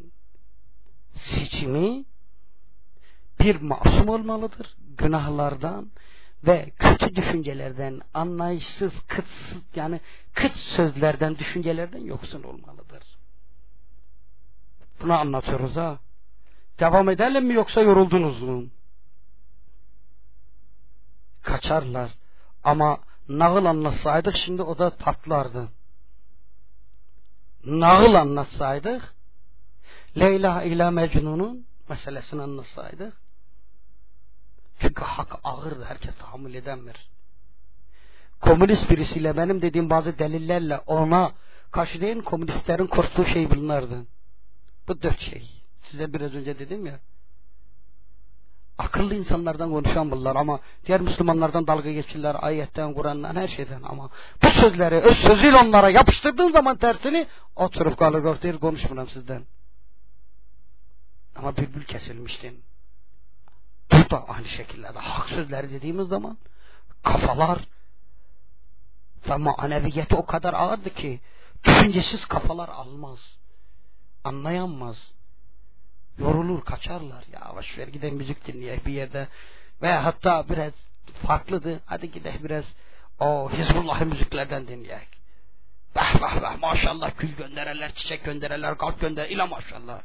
seçimi bir masum olmalıdır. Günahlardan ve kötü düşüncelerden, anlayışsız, kıtsız, yani kıt sözlerden, düşüncelerden yoksun olmalıdır. Bunu anlatıyoruz ha. Devam edelim mi yoksa yoruldunuz mu? Kaçarlar. Ama nağıl anlatsaydık şimdi o da patlardı. Nağıl anlatsaydık, Leyla ile Mecnun'un meselesini anlatsaydık, çünkü hak ağırdı, herkes tahammül edemir. Komünist birisiyle benim dediğim bazı delillerle ona karşı değil, komünistlerin korktuğu şey bunlardı. Bu dört şey. Size biraz önce dedim ya, akıllı insanlardan konuşan bunlar ama diğer Müslümanlardan dalga geçirler, ayetten, Kur'an'dan, her şeyden. Ama bu sözleri öz sözüyle onlara yapıştırdığın zaman tersini oturup kalır ortaya konuşmuyorum sizden. Ama bülbül kesilmiştin. Bu da aynı şekilde de hak sözleri dediğimiz zaman kafalar ve maneviyeti o kadar ağırdı ki düşüncesiz kafalar almaz, anlayamaz, yorulur, kaçarlar. Ya boş ver gidelim müzik dinleyek bir yerde veya hatta biraz farklıdır, hadi gidelim biraz o Hizbullah'ı müziklerden dinleyek. Vah vah vah maşallah, gül gönderirler, çiçek gönderirler, kalp gönderirler, ila maşallah.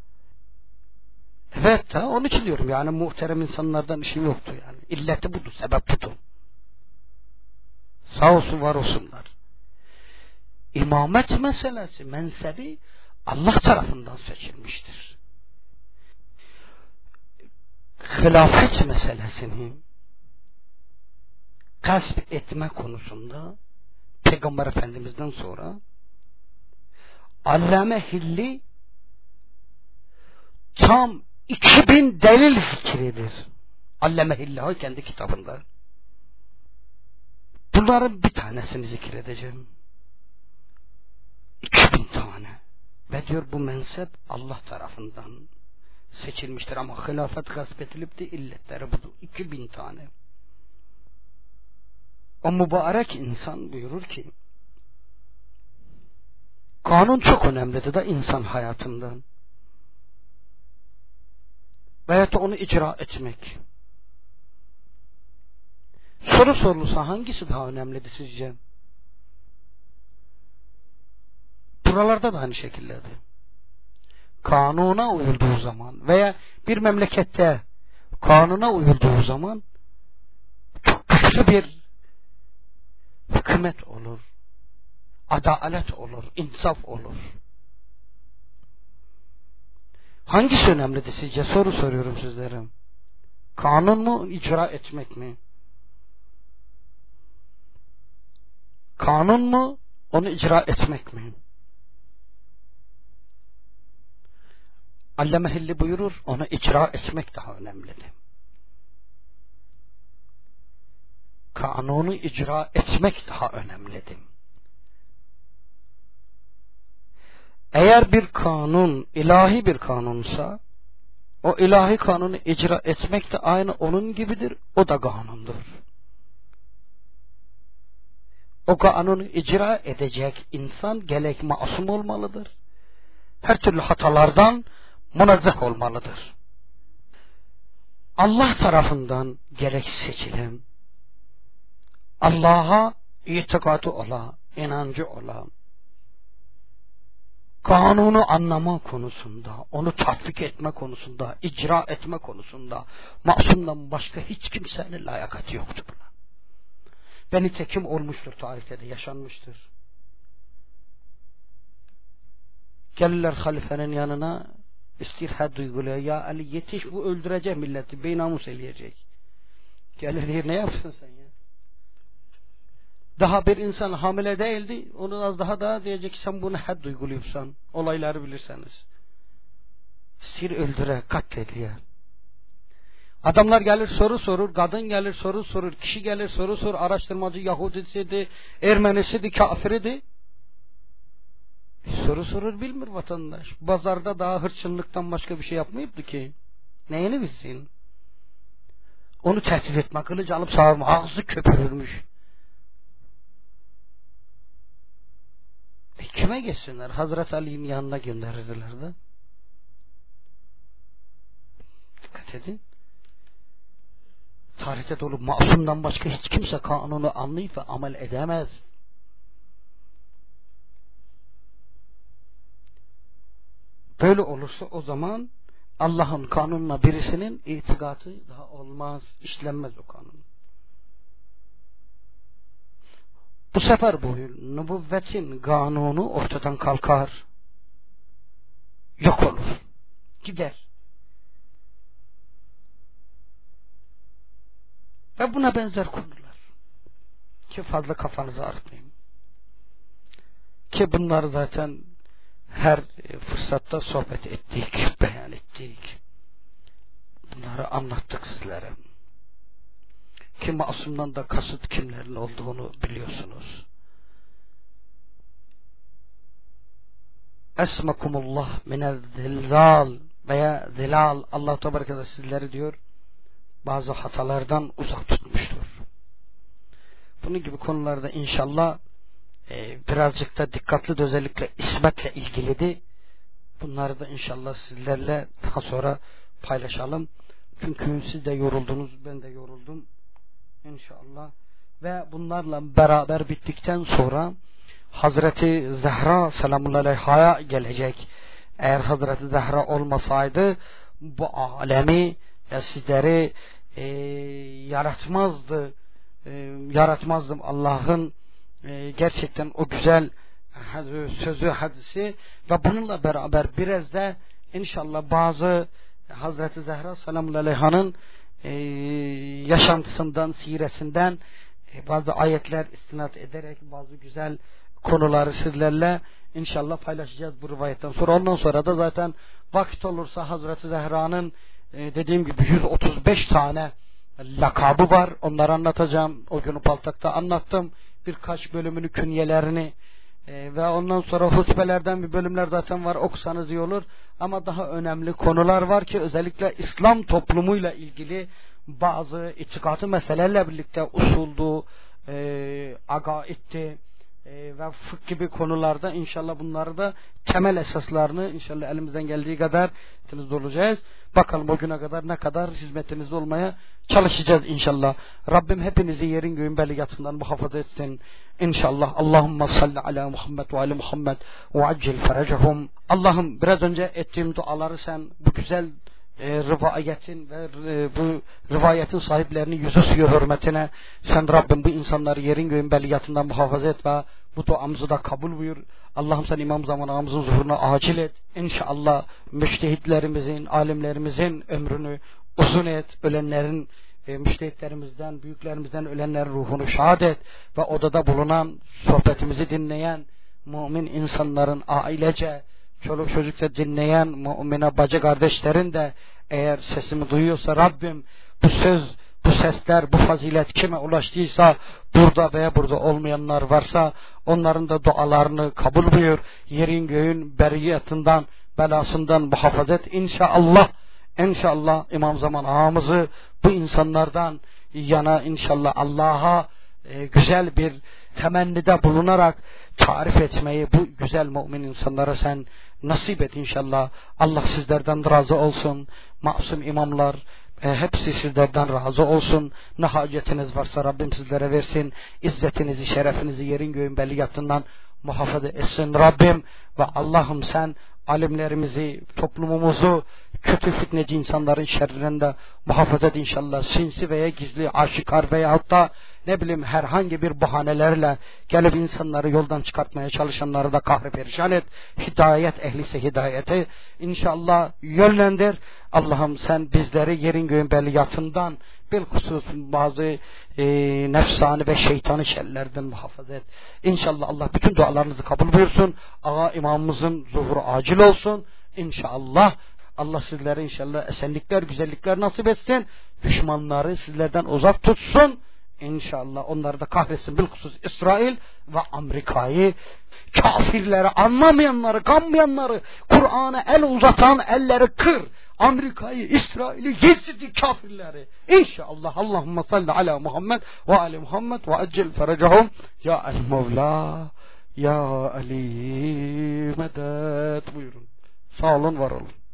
Evet ha, onun için diyorum yani muhterem insanlardan işim yoktu yani. İlleti budur, sebep budur. Sağ olsun, var olsunlar. İmamet meselesi, mensebi Allah tarafından seçilmiştir. Hilafet meselesini gasp etme konusunda Peygamber Efendimiz'den sonra Allame Hilli tam iki bin delil zikridir. Allame Hilli kendi kitabında. Bunların bir tanesini zikredeceğim. iki bin tane. Ve diyor bu mensep Allah tarafından seçilmiştir ama hilafet gasp edilip de illetleri budur. iki bin tane. O mübarek insan buyurur ki kanun çok önemlidir da insan hayatından. Veyahut da onu icra etmek. Soru sorulsa hangisi daha önemlidir sizce? Buralarda da aynı şekildedir. Kanuna uyulduğu zaman veya bir memlekette kanuna uyulduğu zaman çok güçlü bir hükümet olur. Adalet olur, insaf olur. Hangisi önemlidir sizce? Soru soruyorum sizlere. Kanun mu, icra etmek mi? Kanun mu, onu icra etmek mi? Allame Hilli buyurur, onu icra etmek daha önemlidir. Kanunu icra etmek daha önemlidir. Eğer bir kanun ilahi bir kanunsa, o ilahi kanunu icra etmek de aynı onun gibidir, o da kanundur. O kanunu icra edecek insan gerek masum olmalıdır, her türlü hatalardan münezzeh olmalıdır. Allah tarafından gerek seçilen, Allah'a itikadı ola, inancı ola, kanunu anlama konusunda, onu tatbik etme konusunda, icra etme konusunda masumdan başka hiç kimsenin layakati yoktur buna. Ve nitekim olmuştur, tarihte de yaşanmıştır. Gelirler halifenin yanına, istirhad uyguluyor. Ya Ali yetiş, bu öldürecek milleti, beynamus eleyecek. Gelir diyor, ne yapsın sen ya? Daha bir insan hamile değildi, onu az daha daha diyecek ki sen bunu had uyguluyorsan, olayları bilirseniz. Sir öldüre, katlediyor. Adamlar gelir soru sorur, kadın gelir soru sorur, kişi gelir soru sorur, araştırmacı Yahudisiydi, Ermenisiydi, kafiridi. Soru sorur bilmir vatandaş. Pazarda daha hırçınlıktan başka bir şey yapmayıptı ki. Neyini bilsin? Onu tehdit etme, kılıcı alıp sağırma, ağzı köpürürmüş. E kime geçsinler? Hazreti Ali'nin yanına gönderirdiler de. Dikkat edin. Tarihte dolu masumdan başka hiç kimse kanunu anlayıp ve amel edemez. Böyle olursa o zaman Allah'ın kanununa birisinin itikadı daha olmaz, işlenmez o kanun. Bu sefer bu nübüvvetin kanunu ortadan kalkar, yok olur, gider. Ve buna benzer konular. Ki fazla kafanızı ağrıtmayın. Ki bunları zaten her fırsatta sohbet ettik, beyan ettik. Bunları anlattık sizlere. Ki masumdan da kasıt kimlerin olduğunu biliyorsunuz. Esmakumullah minel zilzal veya zilal. Allah tebareke ve sizleri diyor bazı hatalardan uzak tutmuştur. Bunun gibi konularda inşallah e, birazcık da dikkatli de özellikle ismetle ilgiliydi. Bunları da inşallah sizlerle daha sonra paylaşalım. Çünkü siz de yoruldunuz, ben de yoruldum. İnşallah. Ve bunlarla beraber bittikten sonra Hazreti Zehra selamullahi aleyha'ya gelecek. Eğer Hazreti Zehra olmasaydı bu alemi ya sizleri e, yaratmazdı. E, yaratmazdım Allah'ın e, gerçekten o güzel sözü, hadisi ve bununla beraber biraz da inşallah bazı Hazreti Zehra selamullahi aleyha'nın e, yaşantısından, siresinden e, bazı ayetler istinad ederek bazı güzel konuları sizlerle inşallah paylaşacağız bu rivayetten sonra. Ondan sonra da zaten vakit olursa Hazreti Zehra'nın e, dediğim gibi yüz otuz beş tane lakabı var. Onları anlatacağım. O günü Paltak'ta anlattım. Birkaç bölümünü, künyelerini e, ve ondan sonra hutbelerden bir bölümler zaten var. Okusanız iyi olur. Ama daha önemli konular var ki özellikle İslam toplumuyla ilgili bazı itikatı meselelerle birlikte usuldu, e, agaitti e, ve fıkh gibi konularda inşallah bunları da temel esaslarını inşallah elimizden geldiği kadar hizmetinizde olacağız. Bakalım o güne kadar ne kadar hizmetinizde olmaya çalışacağız inşallah. Rabbim hepinizi yerin göğün beliyatından muhafaza etsin. İnşallah. Allahümme salli ala Muhammed ve ala Muhammed ve accil ferecehum. Allah'ım biraz önce ettiğim duaları sen bu güzel E, rivayetin ve e, bu rivayetin sahiplerinin yüzü suyu hürmetine sen Rabbim bu insanları yerin göğün beliyatından muhafaza et ve bu duamızı da kabul buyur. Allah'ım sen İmam Zaman ağamızın zuhuruna acil et. İnşallah müştehitlerimizin, alimlerimizin ömrünü uzun et. Ölenlerin, e, müştehitlerimizden, büyüklerimizden ölenlerin ruhunu şad et ve odada bulunan, sohbetimizi dinleyen mümin insanların ailece çoluk çocukta dinleyen mümine bacı kardeşlerin de eğer sesimi duyuyorsa Rabbim bu söz, bu sesler, bu fazilet kime ulaştıysa burada veya burada olmayanlar varsa onların da dualarını kabul buyur. Yerin göğün beriyatından, belasından muhafaza et. İnşallah, inşallah İmam Zaman ağamızı bu insanlardan yana inşallah Allah'a e, güzel bir temennide bulunarak tarif etmeyi bu güzel mümin insanlara sen nasip et inşallah. Allah sizlerden razı olsun. Masum imamlar, E, hepsi sizlerden razı olsun. Ne hacetiniz varsa Rabbim sizlere versin. İzzetinizi, şerefinizi yerin göğün belliyatından muhafaza etsin Rabbim. Ve Allah'ım sen alimlerimizi, toplumumuzu kötü fitneci insanların şerrinden muhafaza et inşallah. Sinsi veya gizli, aşikar veya hatta ne bileyim herhangi bir bahanelerle gelip insanları yoldan çıkartmaya çalışanları da kahre perişan et. Hidayet ehlise hidayeti inşallah yönlendir. Allah'ım sen bizleri yerin göğün belliyatından bilhusus bazı e, nefsani ve şeytani şerlerden muhafaza et. İnşallah Allah bütün dualarınızı kabul buyursun. Ağa imamımızın zuhuru acil olsun. İnşallah Allah sizlere inşallah esenlikler, güzellikler nasip etsin. Düşmanları sizlerden uzak tutsun. İnşallah onları da kahretsin. Bilhusus İsrail ve Amerika'yı, kafirleri, anlamayanları, kanmayanları, Kur'an'a el uzatan elleri kır. Amerika'yı, İsrail'i, Yezid'i, kafirleri. İnşallah. Allahümme salli ala Muhammed ve ali Muhammed ve accel ferecahum. Ya el Mevla, ya Ali medet. Buyurun. Sağ olun, var olun.